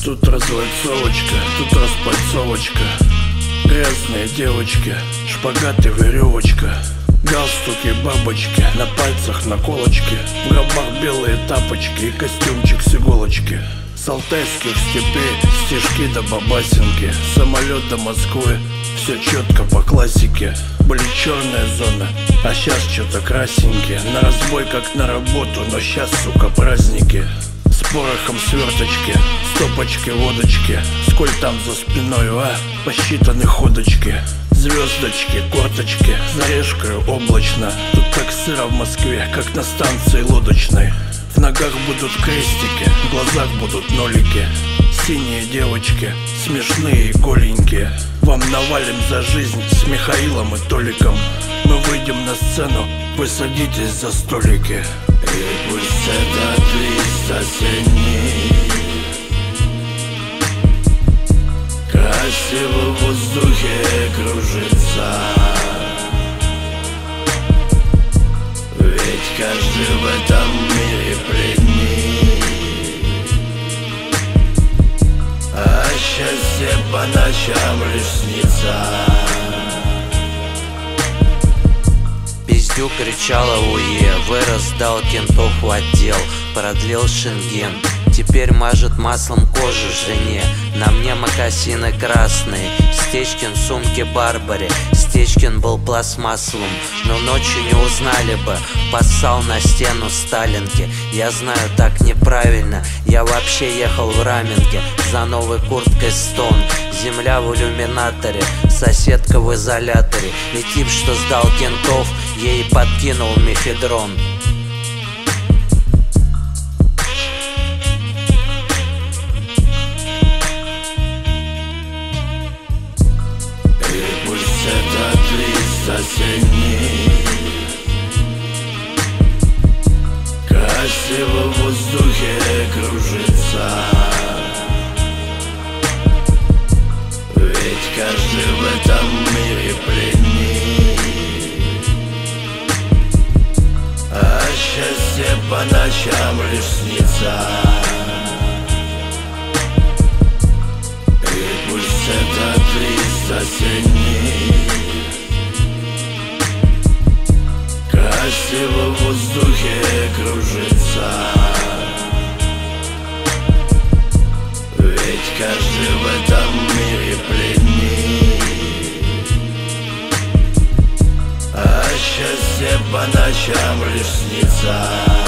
Тут разлайцовочка, тут распальцовочка. Грязные девочки, шпагат и веревочка. Галстуки, бабочки, на пальцах наколочки. В гробах белые тапочки и костюмчик с иголочки. С алтайских степей стишки до бабасинки. Самолет до Москвы, все четко по классике. Были черные зоны, а щас что-то красненькие. На разбой как на работу, но щас, сука, праздники. С порохом сверточки, стопочки водочки. Сколь там за спиною, посчитаны ходочки. Звездочки, корточки, за решкою облачно. Тут так сыро в Москве, как на станции лодочной. В ногах будут крестики, в глазах будут нолики. Синие девочки, смешные и голенькие. Вам навалим за жизнь с Михаилом и Толиком. Мы выйдем на сцену, вы садитесь за столики. И пусть этот лист осенний красиво в воздухе кружится. Ведь каждый в этом мире пленник, а счастье по ночам лишь снится. Пиздюк кричала уе, вырос, дал кентов в отдел, продлил шенген. Теперь мажет маслом кожу жене. На мне мокасины красные, Стечкин в сумке Барбаре. Стечкин был пластмассовым, но ночью не узнали бы. Поссал на стену Сталинки. Я знаю, так неправильно. Я вообще ехал в Раменке за новой курткой Стон. Земля в иллюминаторе, соседка в изоляторе. И тип, что сдал кентов, ей подкинул мефедрон. Этот лист осенний красиво в воздухе кружится. Ведь каждый в этом мире пленник, а счастье по ночам лишь снится. И пусть этот лист осенний красиво в воздухе кружится. Ведь каждый в этом мире пленник, а счастье по ночам лишь снится.